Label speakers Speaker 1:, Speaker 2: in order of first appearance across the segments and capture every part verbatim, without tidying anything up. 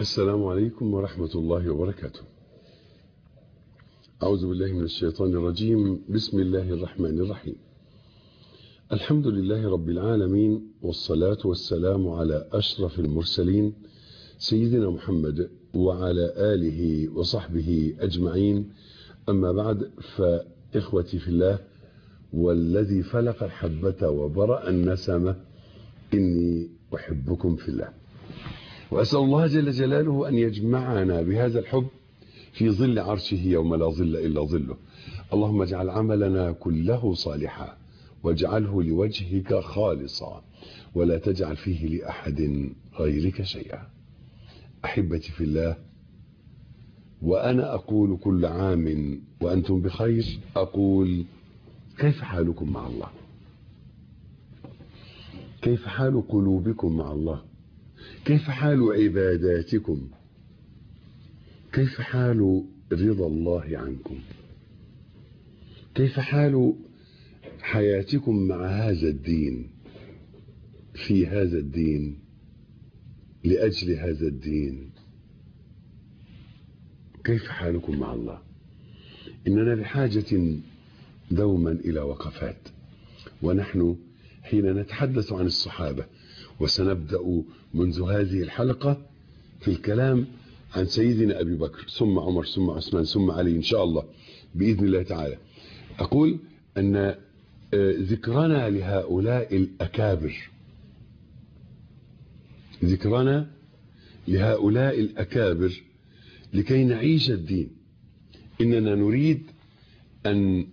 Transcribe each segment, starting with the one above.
Speaker 1: السلام عليكم ورحمة الله وبركاته. أعوذ بالله من الشيطان الرجيم. بسم الله الرحمن الرحيم. الحمد لله رب العالمين، والصلاة والسلام على أشرف المرسلين سيدنا محمد وعلى آله وصحبه أجمعين. أما بعد، فإخوتي في الله والذي فلق الحبة وبرأ النسمة، إني أحبكم في الله، وأسأل الله جل جلاله أن يجمعنا بهذا الحب في ظل عرشه يوم لا ظل إلا ظله. اللهم اجعل عملنا كله صالحا، واجعله لوجهك خالصا، ولا تجعل فيه لأحد غيرك شيئا. أحبتي في الله، وأنا أقول كل عام وأنتم بخير، أقول كيف حالكم مع الله؟ كيف حال قلوبكم مع الله؟ كيف حال عباداتكم؟ كيف حال رضا الله عنكم؟ كيف حال حياتكم مع هذا الدين، في هذا الدين، لأجل هذا الدين؟ كيف حالكم مع الله؟ إننا بحاجة دوما إلى وقفات، ونحن حين نتحدث عن الصحابة، وسنبدأ منذ هذه الحلقة في الكلام عن سيدنا أبي بكر ثم عمر ثم عثمان ثم علي إن شاء الله بإذن الله تعالى. أقول أن ذكرنا لهؤلاء الأكابر، ذكرنا لهؤلاء الأكابر لكي نعيش الدين. إننا نريد أن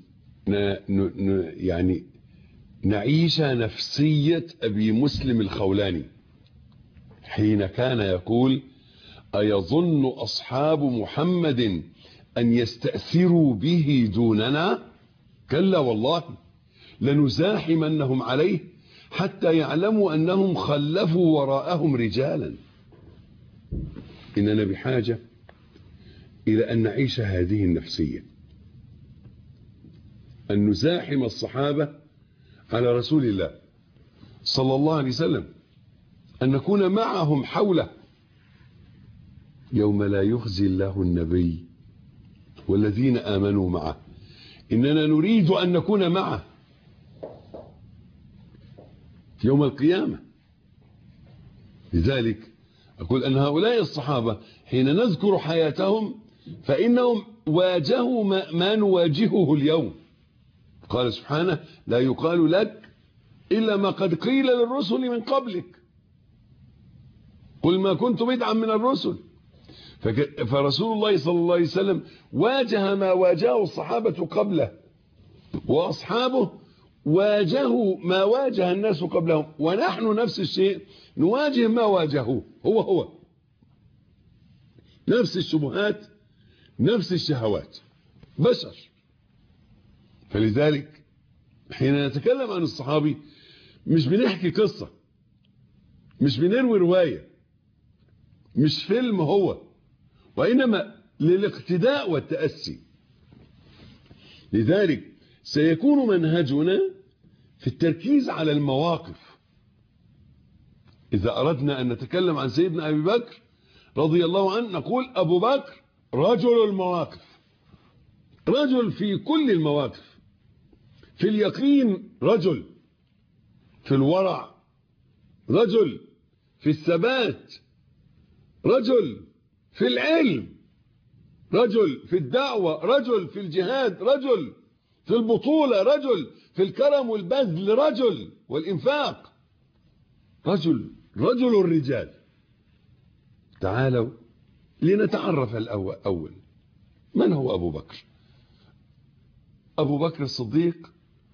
Speaker 1: يعني نعيش نفسية أبي مسلم الخولاني حين كان يقول: أيظن أصحاب محمد أن يستأثروا به دوننا؟ كلا والله، لنزاحمنهم عليه حتى يعلموا أنهم خلفوا وراءهم رجالا. إننا بحاجة إلى أن نعيش هذه النفسية، أن نزاحم الصحابة على رسول الله صلى الله عليه وسلم، أن نكون معهم حوله يوم لا يخزي الله النبي والذين آمنوا معه. إننا نريد أن نكون معه يوم القيامة. لذلك أقول أن هؤلاء الصحابة حين نذكر حياتهم فإنهم واجهوا ما نواجهه اليوم. قال سبحانه: لا يقال لك إلا ما قد قيل للرسل من قبلك، قل ما كنت بدعا من الرسل. فرسول الله صلى الله عليه وسلم واجه ما واجهه الصحابة قبله، وأصحابه واجهوا ما واجه الناس قبلهم، ونحن نفس الشيء نواجه ما واجهوه، هو هو نفس الشبهات، نفس الشهوات، بشر. فلذلك حين نتكلم عن الصحابي مش بنحكي قصة، مش بنروي رواية، مش فيلم هو، وإنما للاقتداء والتأسي. لذلك سيكون منهجنا في التركيز على المواقف. إذا أردنا أن نتكلم عن سيدنا أبي بكر رضي الله عنه نقول: أبو بكر رجل المواقف، رجل في كل المواقف، في اليقين رجل، في الورع رجل، في الثبات رجل، في العلم رجل، في الدعوة رجل، في الجهاد رجل، في البطولة رجل، في الكرم والبذل رجل، والإنفاق رجل، رجل الرجال. تعالوا لنتعرف الأول أول من هو أبو بكر. أبو بكر الصديق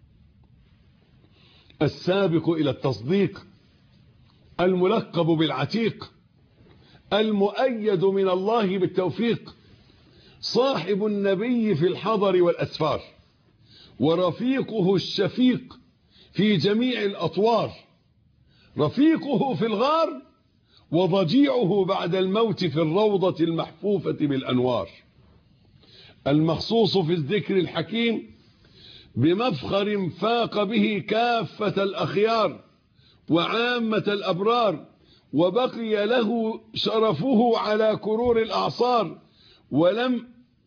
Speaker 1: السابق إلى التصديق، الملقب بالعتيق، المؤيد من الله بالتوفيق، صاحب النبي في الحضر والأسفار، ورفيقه الشفيق في جميع الأطوار، رفيقه في الغار، وضجيعه بعد الموت في الروضة المحفوفة بالأنوار، المخصوص في الذكر الحكيم بمفخر فاق به كافة الأخيار وعامة الأبرار، وبقي له شرفه على كرور الأعصار، ولم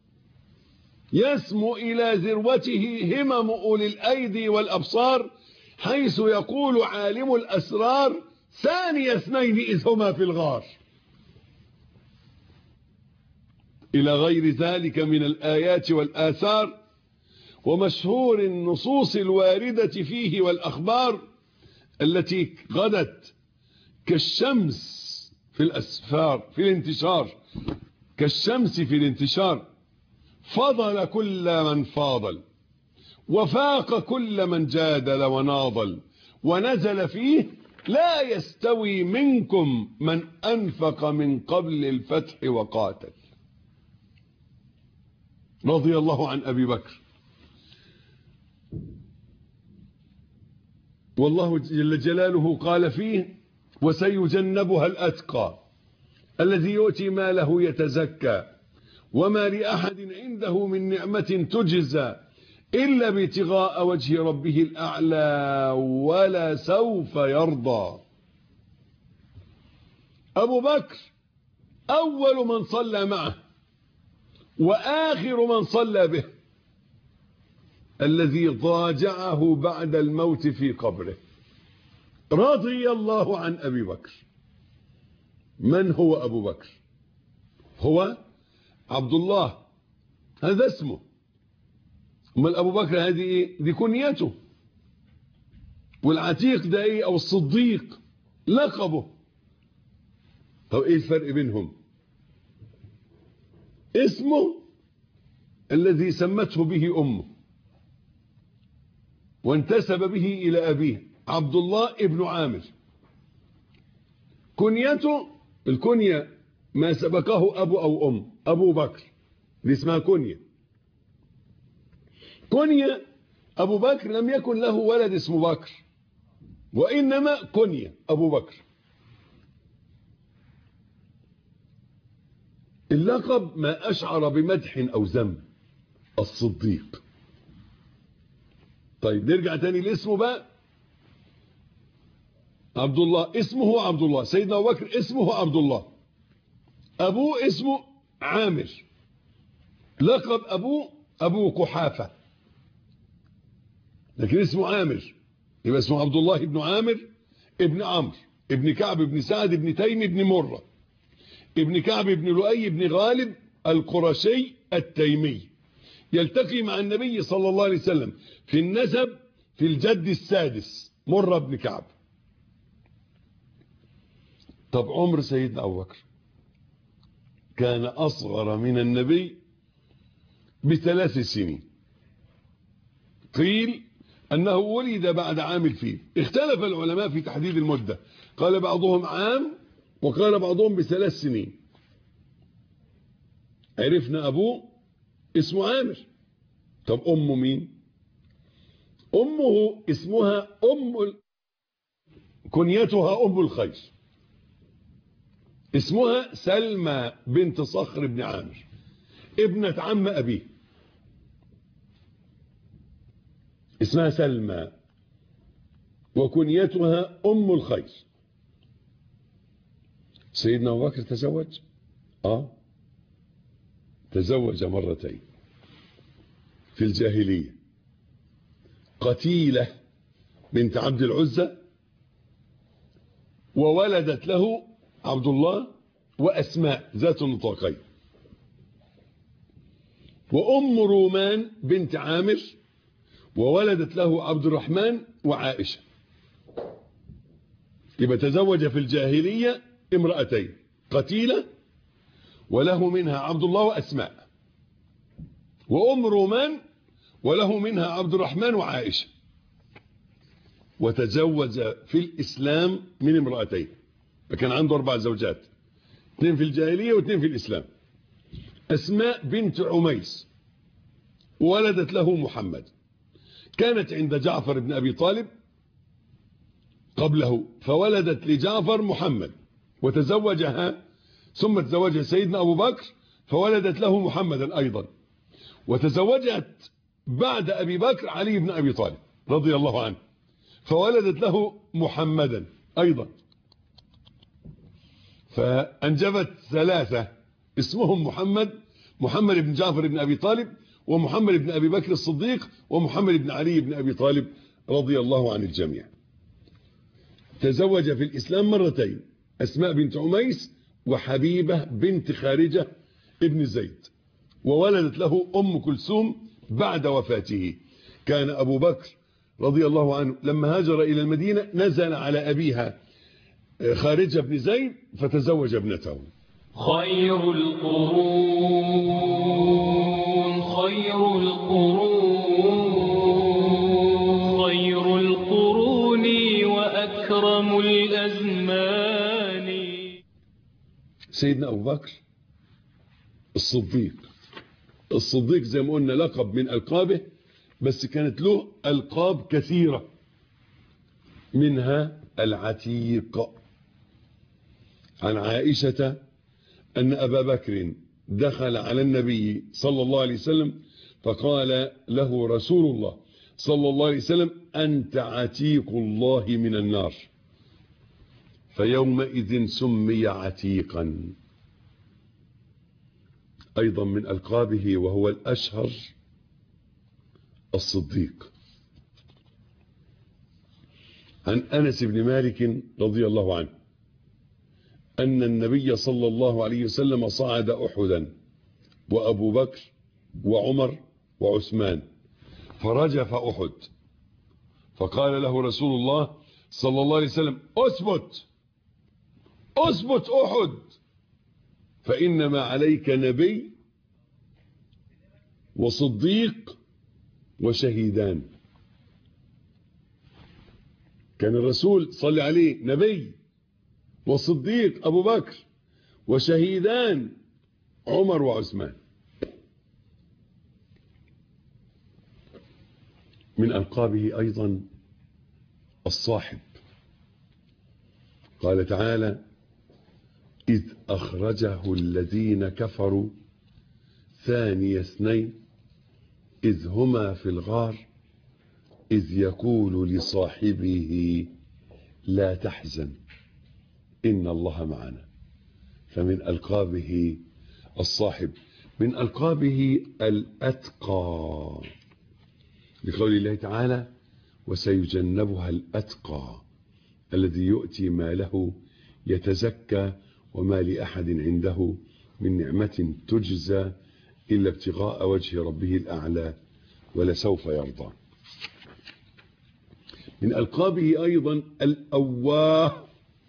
Speaker 1: يسمو إلى ذروته همم أولي الأيدي والأبصار، حيث يقول عالم الأسرار: ثاني اثنين إذ هما في الغار. إلى غير ذلك من الآيات والآثار ومشهور النصوص الواردة فيه والأخبار التي غدت كالشمس في الأسفار في الانتشار كالشمس في الانتشار، فضل كل من فاضل، وفاق كل من جادل وناضل، ونزل فيه: لا يستوي منكم من أنفق من قبل الفتح وقاتل. رضي الله عن أبي بكر. والله جل جلاله قال فيه: وسيجنبها الأتقى الذي يؤتي ماله يتزكى وما لأحد عنده من نعمة تجزى إلا ابتغاء وجه ربه الأعلى ولا سوف يرضى. أبو بكر أول من صلى معه وآخر من صلى به، الذي ضاجعه بعد الموت في قبره. رضي الله عن أبي بكر. من هو أبو بكر؟ هو عبد الله، هذا اسمه. أمال أبو بكر هذه إيه؟ دي كنيته. والعتيق ده إيه؟ أو الصديق لقبه. طب إيه الفرق بينهم؟ اسمه الذي سمته به أمه وانتسب به إلى أبيه، عبد الله ابن عامر. كنيته، الكنية ما سبقه أبو أو أم. أبو بكر دي اسمها كنية. كنية أبو بكر لم يكن له ولد اسمه بكر، وإنما كنية أبو بكر. اللقب ما أشعر بمدح أو ذم. الصديق. طيب نرجع تاني لاسمه بقى. عبد الله اسمه عبد الله. سيدنا أبو بكر اسمه عبد الله. أبوه اسمه عامر. لقب أبوه أبو قحافة، لكن اسمه عامر، يبقى اسمه عبد الله ابن عامر ابن عمرو ابن كعب ابن سعد ابن تيم ابن مرة ابن كعب ابن لؤي ابن غالب القرشي التيمي، يلتقي مع النبي صلى الله عليه وسلم في النسب في الجد السادس مرة ابن كعب. طب عمر سيدنا أبو بكر كان أصغر من النبي بثلاث سنين. قيل أنه ولد بعد عام الفيل. اختلف العلماء في تحديد المدة، قال بعضهم عام وقال بعضهم بثلاث سنين. عرفنا أبوه اسمه عامر. طب أمه مين؟ أمه اسمها أم، كنيتها أم الخير، اسمها سلمى بنت صخر بن عامر، ابنة عم أبيه، اسمها سلمى وكنيتها أم الخير. سيدنا أبو بكر تزوج آه تزوج مرتين في الجاهلية. قتيلة بنت عبد العزة وولدت له عبد الله وأسماء ذات النطاقين، وأم رومان بنت عامر وولدت له عبد الرحمن وعائشة. يبقى تزوج في الجاهلية امرأتين، قتيلة وله منها عبد الله وأسماء، وأم رومان وله منها عبد الرحمن وعائشة. وتزوج في الإسلام من امرأتين، فكان عنده أربع زوجات، اثنين في الجاهلية واثنين في الإسلام. أسماء بنت عميس ولدت له محمد، كانت عند جعفر بن أبي طالب قبله، فولدت لجعفر محمد وتزوجها، ثم تزوجها سيدنا أبو بكر فولدت له محمدا أيضا، وتزوجت بعد أبي بكر علي بن أبي طالب رضي الله عنه فولدت له محمدا أيضا. فأنجبت ثلاثة اسمهم محمد محمد بن جعفر بن أبي طالب، ومحمد بن أبي بكر الصديق، ومحمد بن علي بن أبي طالب رضي الله عن الجميع. تزوج في الإسلام مرتين، أسماء بنت عميس وحبيبة بنت خارجة ابن زيد، وولدت له أم كلثوم بعد وفاته. كان أبو بكر رضي الله عنه لما هاجر إلى المدينة نزل على أبيها خارجة بن زيد فتزوج ابنته.
Speaker 2: خير القرون خير القرون خير القرون وأكرم الأزمان.
Speaker 1: سيدنا أبو بكر الصديق. الصديق زي ما قلنا لقب من ألقابه، بس كانت له ألقاب كثيرة، منها العتيق. عن عائشة أن أبا بكر دخل على النبي صلى الله عليه وسلم فقال له رسول الله صلى الله عليه وسلم: أنت عتيق الله من النار. فيومئذ سمي عتيقا. أيضا من ألقابه وهو الأشهر الصديق. عن أنس بن مالك رضي الله عنه أن النبي صلى الله عليه وسلم صعد أحدا وأبو بكر وعمر وعثمان، فرجف أحد، فقال له رسول الله صلى الله عليه وسلم: أثبت أثبت أحد، فإنما عليك نبي وصديق وشهيدان. كان الرسول صلى عليه نبي وصديق أبو بكر وشهيدان عمر وعثمان. من ألقابه أيضا الصاحب. قال تعالى: إذ أخرجه الذين كفروا ثاني اثنين إذ هما في الغار إذ يقول لصاحبه لا تحزن إن الله معنا. فمن ألقابه الصاحب. من ألقابه الأتقى، لقول الله تعالى: وسيجنبها الأتقى الذي يؤتي ماله يتزكى وما لأحد عنده من نعمة تجزى إلا ابتغاء وجه ربه الأعلى ولسوف يرضى. من ألقابه أيضا الأواه.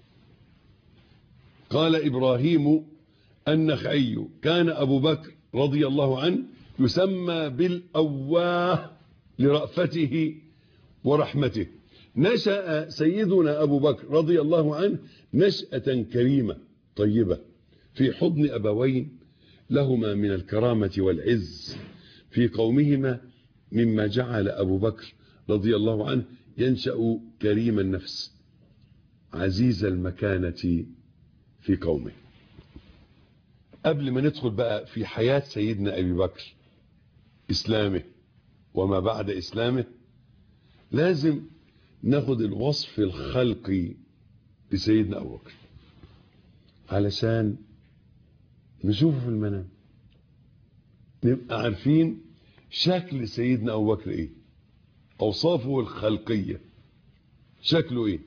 Speaker 1: قال إبراهيم النخعي: كان أبو بكر رضي الله عنه يسمى بالأواه لرأفته ورحمته. نشأ سيدنا أبو بكر رضي الله عنه نشأة كريمة طيبة في حضن أبوين لهما من الكرامة والعز في قومهما، مما جعل أبو بكر رضي الله عنه ينشأ كريم النفس عزيز المكانة في قومه. قبل ما ندخل بقى في حياة سيدنا أبي بكر، إسلامه وما بعد إسلامه، لازم ناخد الوصف الخلقي لسيدنا أبو بكر علشان نشوفه في المنام، نبقى عارفين شكل سيدنا أبو بكر إيه، أوصافه الخلقية شكله إيه.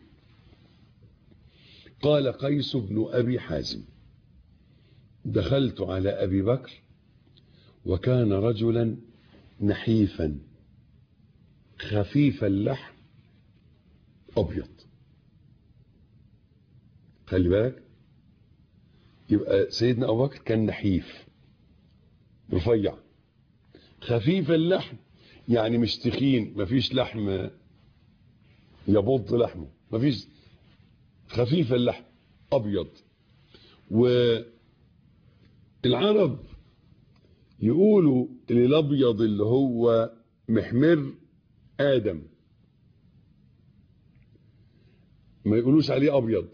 Speaker 1: قال قيس بن أبي حازم: دخلت على أبي بكر وكان رجلا نحيفا خفيف اللحم أبيض. خلي بالك، يبقى سيدنا أبو بكر كان نحيف رفيع خفيف اللحم، يعني مش تخين، مفيش لحم يبض لحمه، مفيش، خفيف اللحم أبيض. والعرب يقولوا الأبيض اللي هو محمر آدم، ما يقولوش عليه أبيض.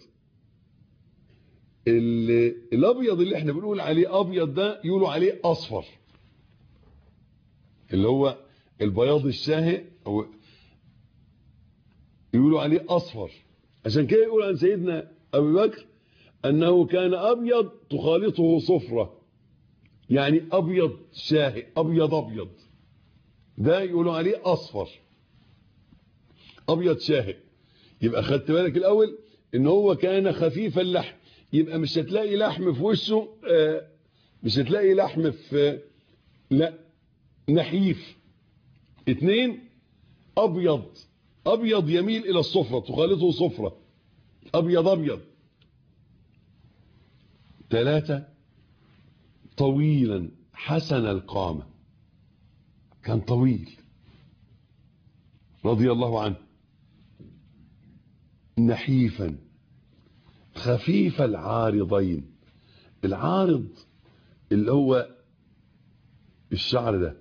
Speaker 1: الأبيض اللي احنا بنقول عليه أبيض ده يقولوا عليه أصفر، اللي هو البياض الشاهق، أو يقولوا عليه أصفر. عشان كده يقول عن سيدنا أبي بكر أنه كان أبيض تخالطه صفرة، يعني أبيض شاهق، أبيض أبيض، ده يقولوا عليه أصفر، أبيض شاهق. يبقى خدت بالك الأول إن هو كان خفيف اللحم، يبقى مش هتلاقي لحم في وشه، آه مش هتلاقي لحم في، لا، نحيف. اتنين، أبيض، أبيض يميل إلى الصفرة، تخالطه صفرة، أبيض أبيض. ثلاثة، طويلا حسن القامة، كان طويل رضي الله عنه. نحيفا خفيف العارضين، العارض اللي هو الشعر ده،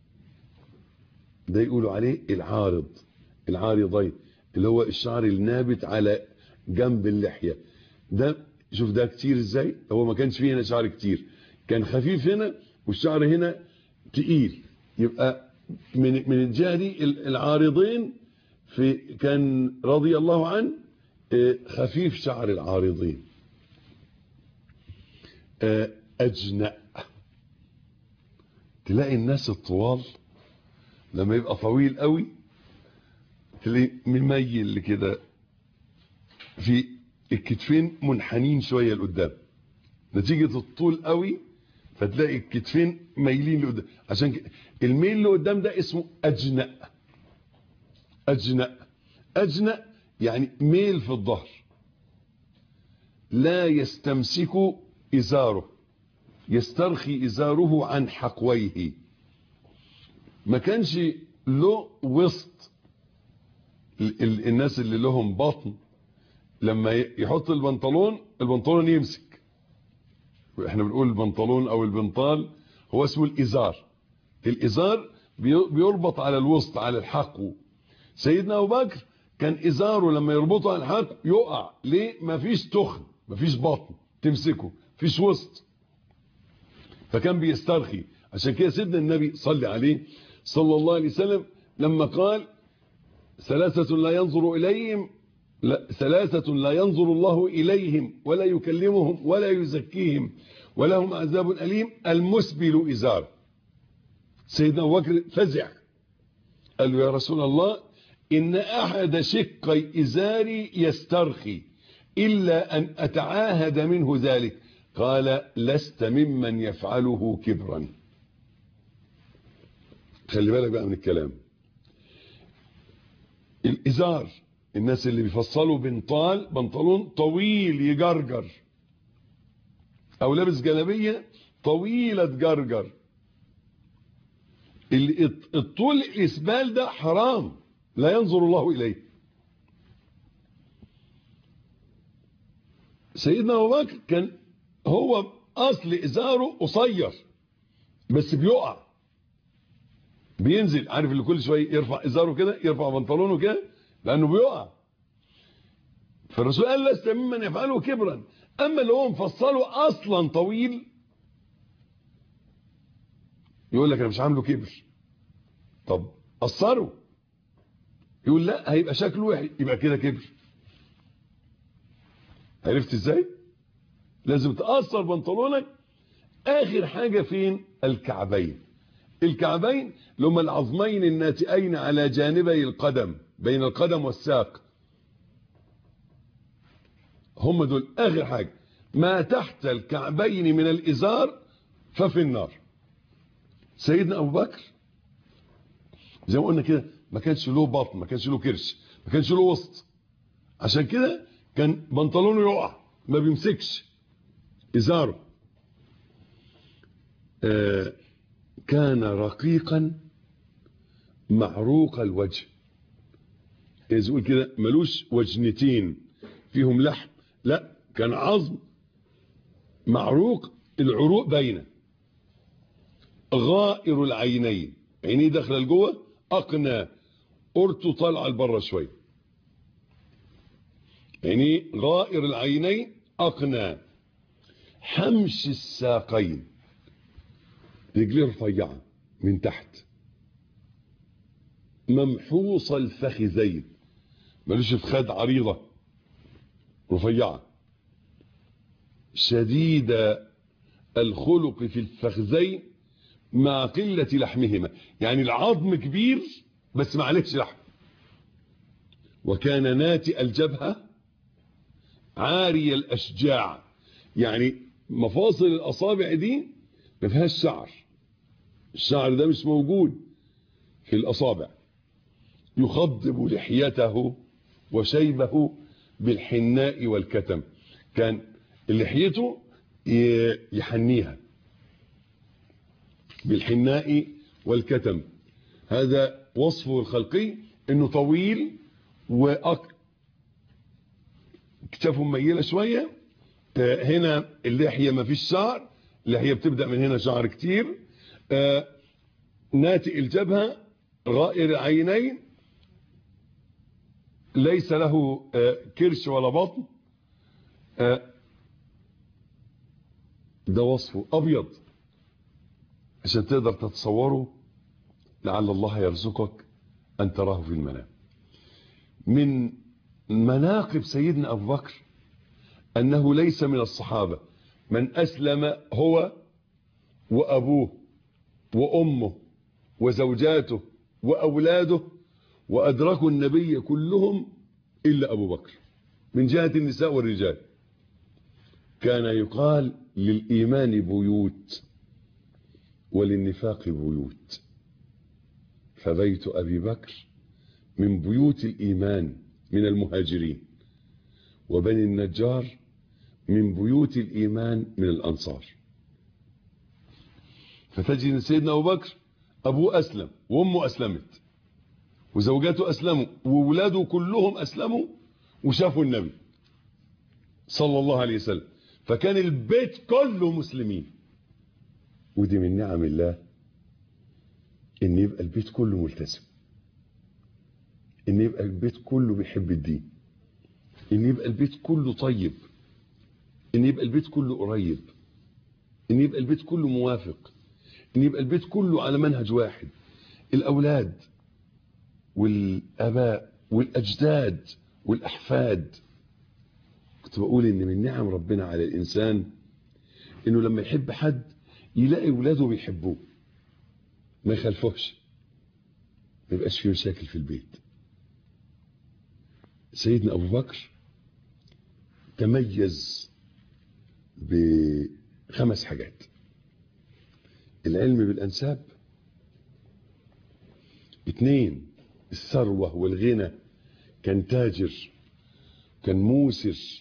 Speaker 1: ده يقولوا عليه العارض، العارضين اللي هو الشعر النابت على جنب اللحية ده. شوف ده كتير ازاي، هو ما كانش فيه هنا شعر كتير، كان خفيف هنا والشعر هنا تقيل. يبقى من من الجهة دي العارضين في كان رضي الله عنه خفيف شعر العارضين. أجنأ، تلاقي الناس الطوال لما يبقى طويل قوي تلاقي مميل كده، في الكتفين منحنين شوية لقدام نتيجة الطول قوي، فتلاقي الكتفين مايلين لقدام، عشان كده الميل لقدام ده اسمه أجنأ. أجنأ، أجنأ يعني ميل في الظهر. لا يستمسك إزاره، يسترخي إزاره عن حقويه، ما كانش له وسط. الناس اللي لهم بطن لما يحط البنطلون، البنطلون يمسك، احنا بنقول البنطلون او البنطال هو اسمه الازار، الازار بيربط على الوسط على الحقو. سيدنا ابو بكر كان ازاره لما يربطه على الحقو يقع، ليه؟ مفيش تخن، مفيش بطن تمسكه، مفيش وسط، فكان بيسترخي. عشان كده سيدنا النبي صلى عليه صلى الله عليه وسلم لما قال ثلاثة لا ينظر إليهم، لا ثلاثة لا ينظر الله إليهم ولا يكلمهم ولا يزكيهم ولهم عذاب أليم، المسبل إزار. سيدنا أبو بكر فزع، قال له يا رسول الله إن أحد شقي إزاري يسترخي إلا أن أتعاهد منه ذلك. قال لست ممن يفعله كبرا. خلي بالك بقى من الكلام. الإزار، الناس اللي بيفصلوا بنطال، بنطلون طويل يجرجر، او لابس جلابيه طويله تجرجر، الطول الاسبال ده حرام، لا ينظر الله اليه. سيدنا ابو بكر كان هو اصل ازاره قصير بس بيقع، بينزل، عارف اللي كل شويه يرفع ازاره كده، يرفع بنطلونه كده لانه بيقع. فالرسول قال لست ممن يفعله كبرا. اما اللي هو مفصله اصلا طويل يقول لك انا مش عامله كبر، طب قصره، يقول لا هيبقى شكله وحش، يبقى كده كبر. عرفت ازاي؟ لازم تقصر بنطلونك اخر حاجه فين؟ الكعبين. الكعبين اللي هم العظمين الناتئين على جانبي القدم، بين القدم والساق، هم دول اخر حاجه. ما تحت الكعبين من الازار ففي النار. سيدنا ابو بكر زي ما قلنا كده ما كانش له بطن، ما كانش له كرش، ما كانش له وسط، عشان كده كان بنطلونه يقع ما بيمسكش ازاره. آه كان رقيقا معروق الوجه، اذا يقول كده ملوش وجنتين فيهم لحم، لا كان عظم معروق، العروق باينه. غائر العينين، عينيه داخله لجوه، اقنى، قرته طالعه لبره شويه، عينيه غائر العينين اقنى. حمش الساقين، رجليه رفيعه من تحت. ممحوص الفخذين، ملوش فخاد عريضه، رفيعه. شديد الخلق في الفخذين مع قلة لحمهما، يعني العظم كبير بس ما عليهش لحم. وكان ناتئ الجبهة عاري الأشجاع، يعني مفاصل الأصابع دي ما فيهاش شعر، الشعر ده مش موجود في الأصابع. يخضب لحيته وشيبه بالحناء والكتم، كان لحيته يحنيها بالحناء والكتم. هذا وصفه الخلقي، انه طويل وأك... كتافه مميله شويه. هنا اللحيه ما فيش شعر، اللحيه بتبدا من هنا شعر كتير. آه ناتئ الجبهه غائر العينين، ليس له آه كرش ولا بطن. آه ده وصفه. ابيض عشان تقدر تتصوره، لعل الله يرزقك ان تراه في المنام. من مناقب سيدنا ابو بكر انه ليس من الصحابه من اسلم هو وابوه وامه وزوجاته واولاده وادركوا النبي كلهم الا ابو بكر، من جهه النساء والرجال. كان يقال للايمان بيوت وللنفاق بيوت، فبيت ابي بكر من بيوت الايمان من المهاجرين، وبني النجار من بيوت الايمان من الانصار. فتجد ان سيدنا ابو بكر ابوه اسلم وامه اسلمت وزوجاته اسلموا واولاده كلهم اسلموا وشافوا النبي صلى الله عليه وسلم، فكان البيت كله مسلمين. ودي من نعم الله ان يبقى البيت كله ملتزم، ان يبقى البيت كله بيحب الدين، ان يبقى البيت كله طيب، ان يبقى البيت كله قريب، ان يبقى البيت كله موافق، ان يبقى البيت كله على منهج واحد. الاولاد والاباء والاجداد والاحفاد. كنت بقول ان من نعم ربنا على الانسان انه لما يحب حد يلاقي اولاده بيحبوه، ما يخالفوش، ما يبقاش فيه مشاكل في البيت. سيدنا ابو بكر تميز بخمس حاجات: العلم بالانساب، اثنين الثروة والغنى، كان تاجر، كان موسر،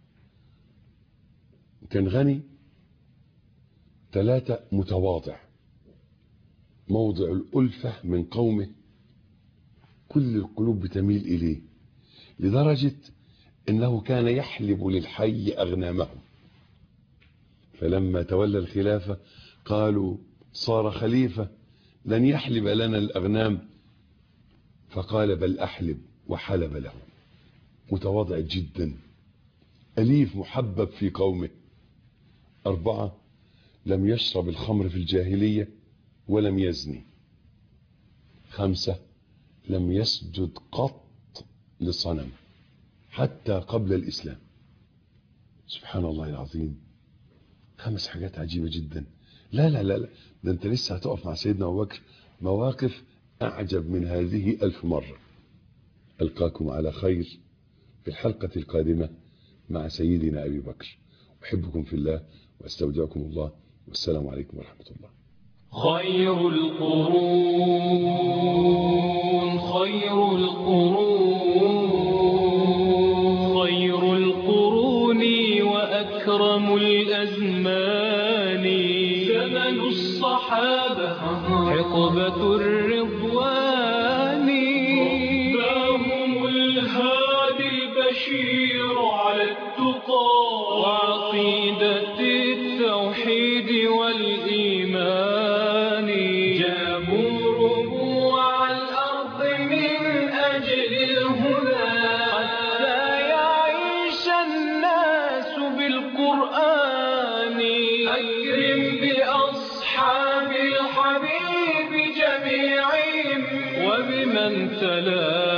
Speaker 1: كان غني. ثلاثة متواضع، موضع الألفة من قومه، كل القلوب بتميل إليه، لدرجة أنه كان يحلب للحي أغنامهم. فلما تولى الخلافة قالوا صار خليفة لن يحلب لنا الأغنام، فقال بل أحلب، وحلب له. متواضع جدا، أليف محبب في قومه. أربعة لم يشرب الخمر في الجاهلية ولم يزني. خمسة لم يسجد قط لصنم حتى قبل الإسلام. سبحان الله العظيم، خمس حاجات عجيبة جدا. لا لا لا لا ده انت لسه هتقف مع سيدنا أبو بكر مواقف أعجب من هذه ألف مرة. ألقاكم على خير في الحلقة القادمة مع سيدنا أبي بكر. أحبكم في الله وأستودعكم الله، والسلام عليكم ورحمة الله.
Speaker 2: خير القرون خير القرون خير القرون وأكرم الأزمان زمن الصحابة حقبة الرضوان رباهم الهادي البشير على التقى وعقيدة التوحيد والإيمان جابوا ربوع الأرض من أجل الهدى حتى يعيش الناس بالقرآن. أكرم بأصحاب الحبيب جميعهم وبمن تلا